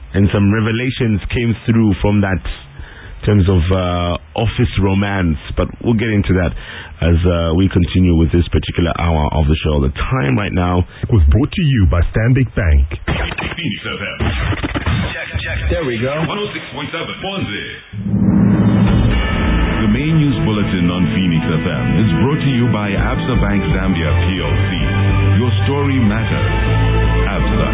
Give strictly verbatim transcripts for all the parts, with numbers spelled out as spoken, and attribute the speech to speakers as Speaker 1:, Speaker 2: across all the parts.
Speaker 1: and some revelations came through from that in terms of uh, office romance, but we'll get into that as uh, we continue with this particular hour of the show. The time right now
Speaker 2: was brought to you by Stanbic Bank.
Speaker 3: Phoenix F M. Check, check.
Speaker 4: There we go.
Speaker 3: one oh six point seven. Ponzi. The main news bulletin on Phoenix F M is brought to you by Absa Bank Zambia P L C. Your story matters. Absa.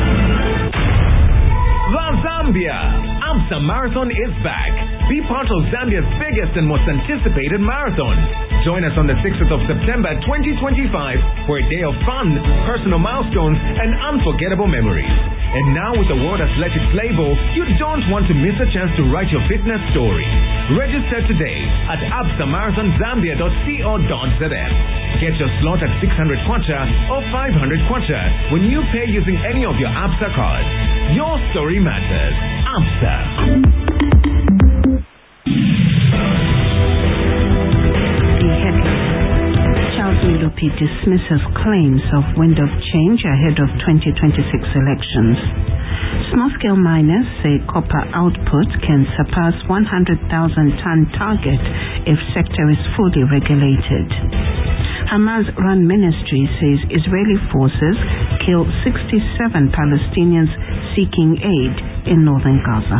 Speaker 5: La Zambia! Absa Marathon is back. Be part of Zambia's biggest and most anticipated marathon. Join us on the sixth of September twenty twenty-five for a day of fun, personal milestones, and unforgettable memories. And now with the world as let its label, you don't want to miss a chance to write your fitness story. Register today at absa marathon zambia dot co dot z m. Get your slot at six hundred kwacha or five hundred kwacha when you pay using any of your Absa cards. Your story matters. Absa.
Speaker 6: The headline. Charles Milupi dismisses claims of wind of change ahead of twenty twenty-six elections. Small-scale miners say copper output can surpass one hundred thousand ton target if sector is fully regulated. Hamas-run ministry says Israeli forces kill sixty-seven Palestinians seeking aid in northern Gaza.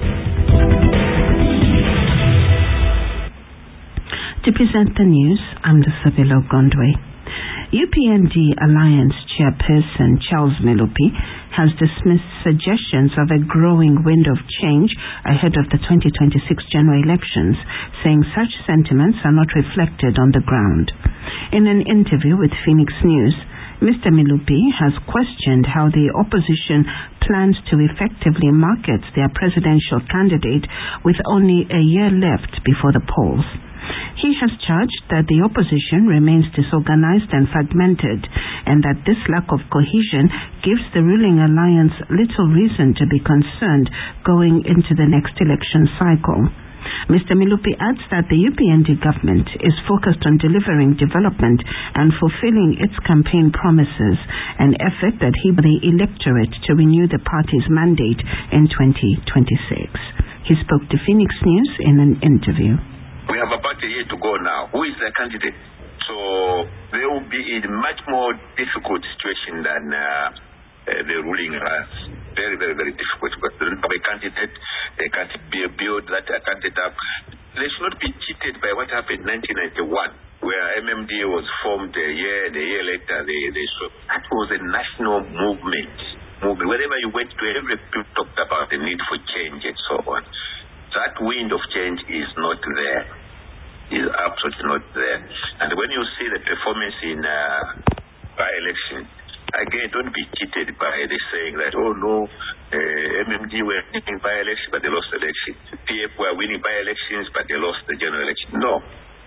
Speaker 6: To present the news, I'm Sabilo Gondwe. U P N D Alliance Chairperson Charles Milupi has dismissed suggestions of a growing wind of change ahead of the twenty twenty-six general elections, saying such sentiments are not reflected on the ground. In an interview with Phoenix News, Mister Milupi has questioned how the opposition plans to effectively market their presidential candidate with only a year left before the polls. He has charged that the opposition remains disorganized and fragmented, and that this lack of cohesion gives the ruling alliance little reason to be concerned going into the next election cycle. Mister Milupi adds that the U P N D government is focused on delivering development and fulfilling its campaign promises, an effort that he will the electorate to renew the party's mandate in twenty twenty-six. He spoke to Phoenix News in an interview.
Speaker 7: We have about a year to go now. Who is the candidate? So they will be in a much more difficult situation than uh, uh, the ruling has. Very, very, very difficult. Because they don't have a candidate. They can't build that candidate up. They should not be cheated by what happened in nineteen ninety-one, where M M D was formed a year, and a year later they, they saw. That was a national movement. movement. Wherever you went to, every people talked about the need for change and so on. That wind of change is not there. Is absolutely not there. And when you see the performance in uh, by-election, again, don't be cheated by this saying that, oh no, uh, M M D were winning by-election but they lost the election. P F were winning by-elections but they lost the general election. No.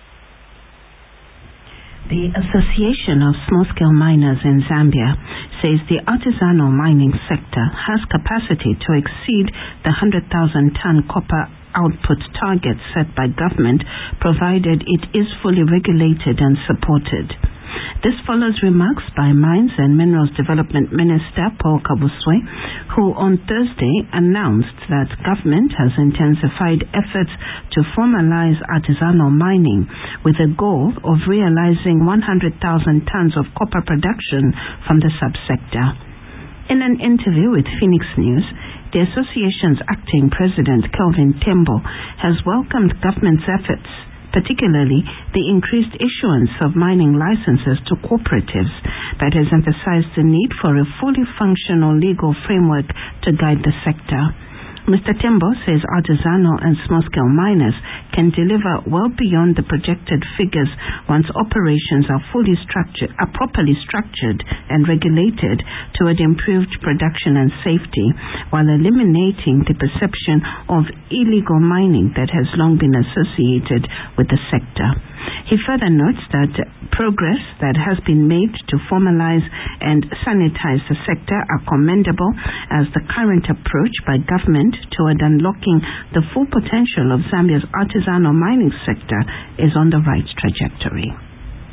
Speaker 6: The Association of Small-Scale Miners in Zambia says the artisanal mining sector has capacity to exceed the one hundred thousand ton copper output target set by government, provided it is fully regulated and supported. This follows remarks by Mines and Minerals Development Minister Paul Kabuswe, who on Thursday announced that government has intensified efforts to formalize artisanal mining with a goal of realizing one hundred thousand tons of copper production from the subsector. In an interview with Phoenix News, the association's acting president, Kelvin Tembo, has welcomed government's efforts, particularly the increased issuance of mining licenses to cooperatives, but has emphasized the need for a fully functional legal framework to guide the sector. Mister Tembo says artisanal and small-scale miners can deliver well beyond the projected figures once operations are fully structured, are properly structured and regulated toward improved production and safety, while eliminating the perception of illegal mining that has long been associated with the sector. He further notes that progress that has been made to formalize and sanitize the sector are commendable, as the current approach by government toward unlocking the full potential of Zambia's artisanal mining sector is on the right trajectory.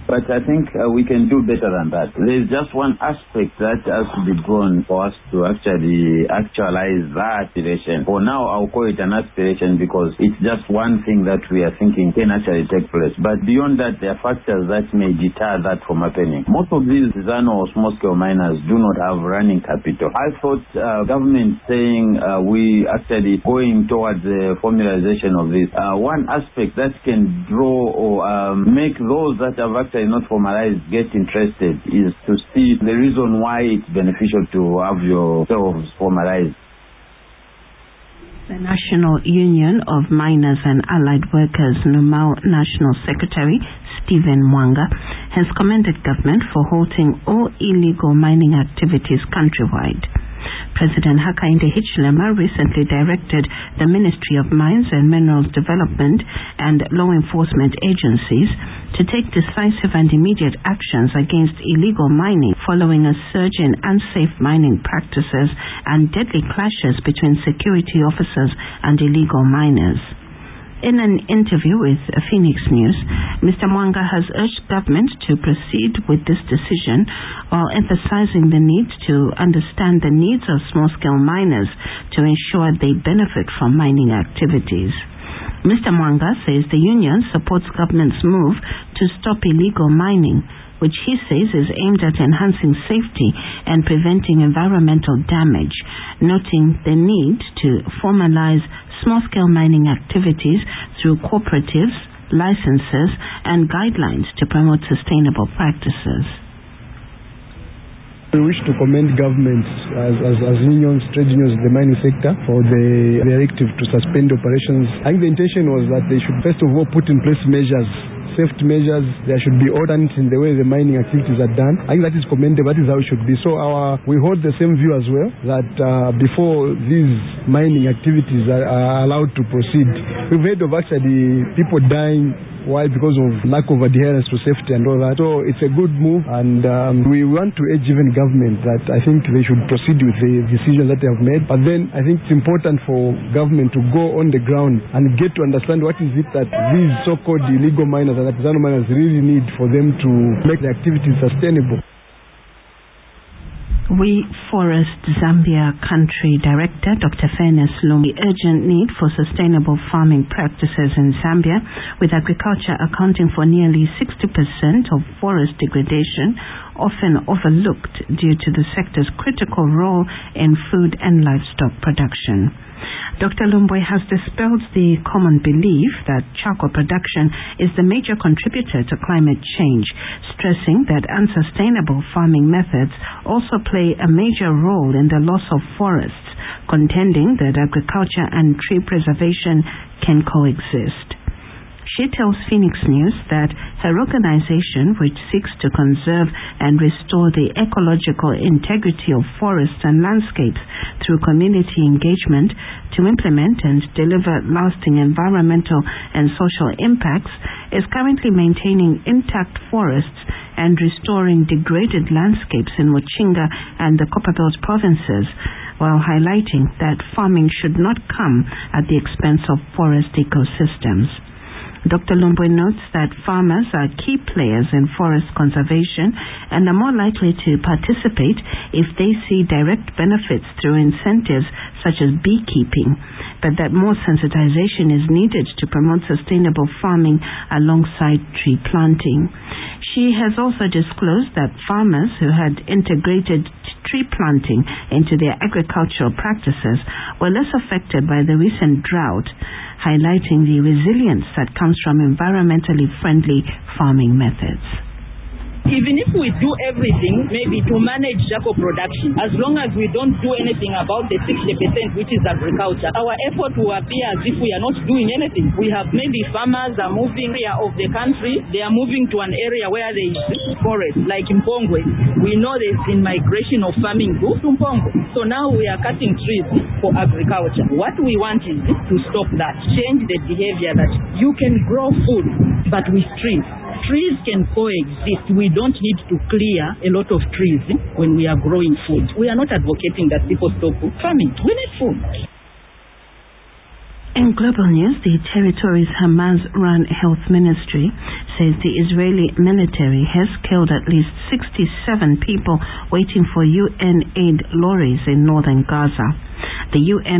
Speaker 4: But I think uh, we can do better than that. There's just one aspect that has to be gone for us to actually actualize that aspiration. For now, I'll call it an aspiration because it's just one thing that we are thinking can actually take place. But beyond that, there are factors that may deter that from happening. Most of these artisanal or small-scale miners do not have running capital. I thought uh, government saying uh, we actually going towards the formalization of this. Uh, one aspect that can draw or um, make those that have actually not formalized get interested is to see the reason why it's beneficial to have yourselves formalized.
Speaker 6: The National Union of Miners and Allied Workers, NUMAL National Secretary Stephen Mwanga, has commended government for halting all illegal mining activities countrywide. President Hakainde Hichilema recently directed the Ministry of Mines and Minerals Development and law enforcement agencies to take decisive and immediate actions against illegal mining following a surge in unsafe mining practices and deadly clashes between security officers and illegal miners. In an interview with Phoenix News, Mister Mwanga has urged government to proceed with this decision while emphasizing the need to understand the needs of small-scale miners to ensure they benefit from mining activities. Mister Mwanga says the union supports government's move to stop illegal mining, which he says is aimed at enhancing safety and preventing environmental damage, noting the need to formalize small-scale mining activities through cooperatives, licenses, and guidelines to promote sustainable practices.
Speaker 8: We wish to commend governments as, as, as unions, trade unions in the mining sector for the directive to suspend operations. I think the intention was that they should first of all put in place measures, safety measures. There should be ordinance in the way the mining activities are done. I think that is commendable. That is how it should be. So our we hold the same view as well, that uh, before these mining activities are, are allowed to proceed, we've heard of actually people dying. Why? Because of lack of adherence to safety and all that. So it's a good move, and um, we want to urge even government that I think they should proceed with the decisions that they have made. But then I think it's important for government to go on the ground and get to understand what is it that these so-called illegal miners and artisanal miners really need for them to make the activities sustainable.
Speaker 6: We Forest Zambia Country Director Doctor Fairness Lumbi, the urgent need for sustainable farming practices in Zambia, with agriculture accounting for nearly sixty percent of forest degradation, often overlooked due to the sector's critical role in food and livestock production. Doctor Lumbwe has dispelled the common belief that charcoal production is the major contributor to climate change, stressing that unsustainable farming methods also play a major role in the loss of forests, contending that agriculture and tree preservation can coexist. She tells Phoenix News that her organization, which seeks to conserve and restore the ecological integrity of forests and landscapes through community engagement to implement and deliver lasting environmental and social impacts, is currently maintaining intact forests and restoring degraded landscapes in Muchinga and the Copperbelt provinces, while highlighting that farming should not come at the expense of forest ecosystems. Doctor Lumbwe notes that farmers are key players in forest conservation and are more likely to participate if they see direct benefits through incentives such as beekeeping, but that more sensitization is needed to promote sustainable farming alongside tree planting. She has also disclosed that farmers who had integrated tree planting into their agricultural practices were less affected by the recent drought, highlighting the resilience that comes from environmentally friendly farming methods.
Speaker 9: Even if we do everything, maybe to manage charcoal production, as long as we don't do anything about the sixty percent which is agriculture, our effort will appear as if we are not doing anything. We have maybe farmers are moving area of the country, they are moving to an area where there is forest, like in Mpongwe. We know there's in migration of farming to Mpongwe. So now we are cutting trees for agriculture. What we want is to stop that, change the behavior that you can grow food, but with trees. Trees can coexist. We don't need to clear a lot of trees when we are growing food. We are not advocating that people stop farming. We need food.
Speaker 6: In global news, the territory's Hamas-run health ministry says the Israeli military has killed at least sixty-seven people waiting for U N aid lorries in northern Gaza. The U N